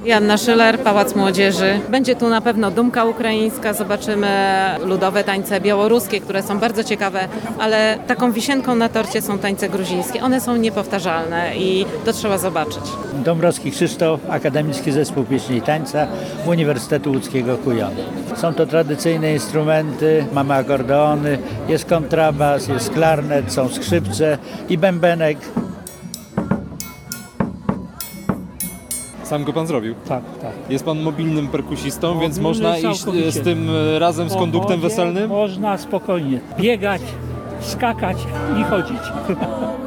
Joanna Schiller, Pałac Młodzieży. Będzie tu na pewno dumka ukraińska, zobaczymy ludowe tańce białoruskie, które są bardzo ciekawe, ale taką wisienką na torcie są tańce gruzińskie. One są niepowtarzalne i to trzeba zobaczyć. Dąbrowski Krzysztof, Akademicki Zespół Pieśni i Tańca Uniwersytetu Łódzkiego Kujon. Są to tradycyjne instrumenty, mamy akordeony, jest kontrabas, jest klarnet, są skrzypce i bębenek. Sam go pan zrobił? Tak, tak. Jest pan mobilnym perkusistą, więc Mobilny można iść całkowicie. z tym razem z konduktem Pochodzie weselnym? Można spokojnie biegać, skakać i chodzić.